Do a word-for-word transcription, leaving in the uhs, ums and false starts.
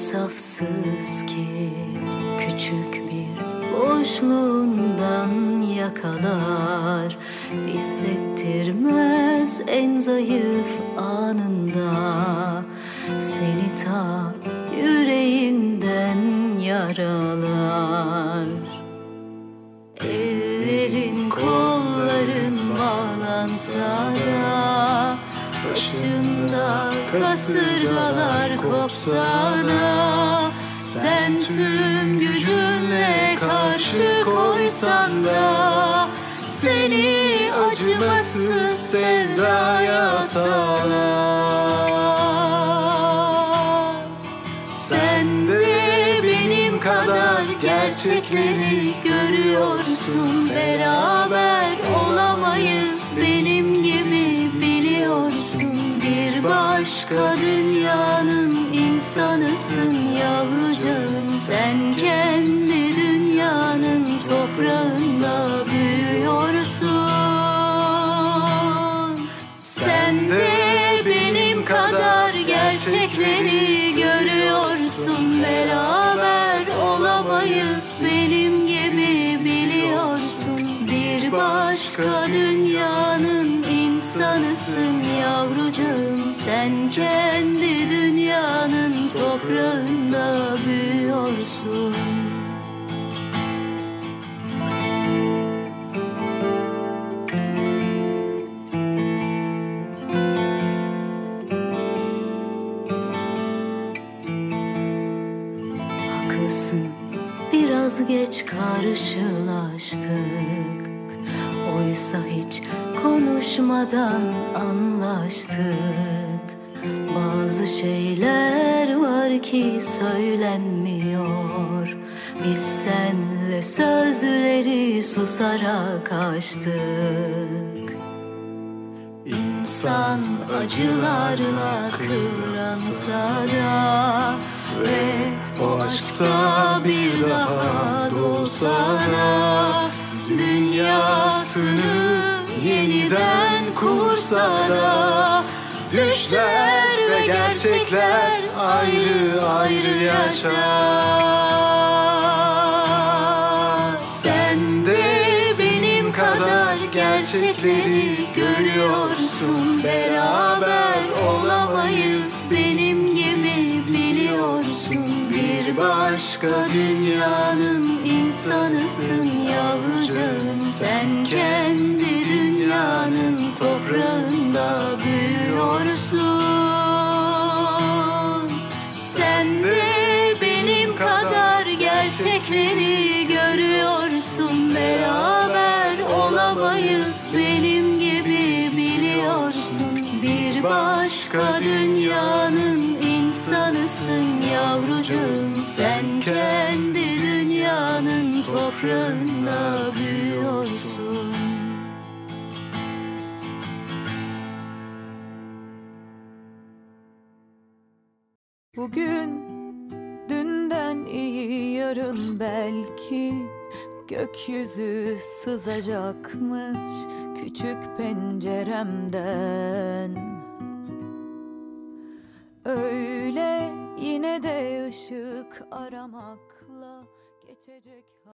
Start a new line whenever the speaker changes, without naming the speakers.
insafsız ki, küçük bir boşluğundan yakalar, hissettirmez en zayıf anında, seni ta yüreğinden yaralar. Ellerin kolların bağlansa da, başında kasırgalar kopsa da, sen tüm gücünle karşı koysan da, seni acımasız sevdaya sağlar. Sen de benim kadar gerçekleri görüyorsun, beraber olamayız benim gibi biliyorsun. Bir başka dünyanın insanısın yavrucağım, sen kendi dünyanın toprağında büyüyorsun. Sen de benim kadar gerçekleri görüyorsun, beraber olamayız benim gibi biliyorsun. Bir başka dünyanın insanısın yavrucağım, sen kendi dünyanın toprağında büyüyorsun. Haklısın, biraz geç karşılaştık, oysa hiç konuşmadan anlaştık. Bazı şeyler var ki söylenmiyor, biz senle sözleri susarak açtık. İnsan acılarla kıvransa da ve o aşkta bir daha doğsa da, dünyasını yeniden kursa da, düşler ve gerçekler ayrı ayrı yaşar. Sen de benim kadar gerçekleri görüyorsun, beraber olamayız benim gibi biliyorsun. Bir başka dünyanın insanısın yavrucağım, sen kendi dünyanın toprağında büyüyorsun. Sen de benim kadar gerçekleri görüyorsun, beraber olamayız benim gibi biliyorsun. Bir başka dünyanın insanısın yavrucağım, sen kendi dünyanın toprağında büyüyorsun.
Bugün dünden iyi, yarın belki gökyüzü sızacakmış küçük penceremden. Öyle yine de ışık aramakla geçecek.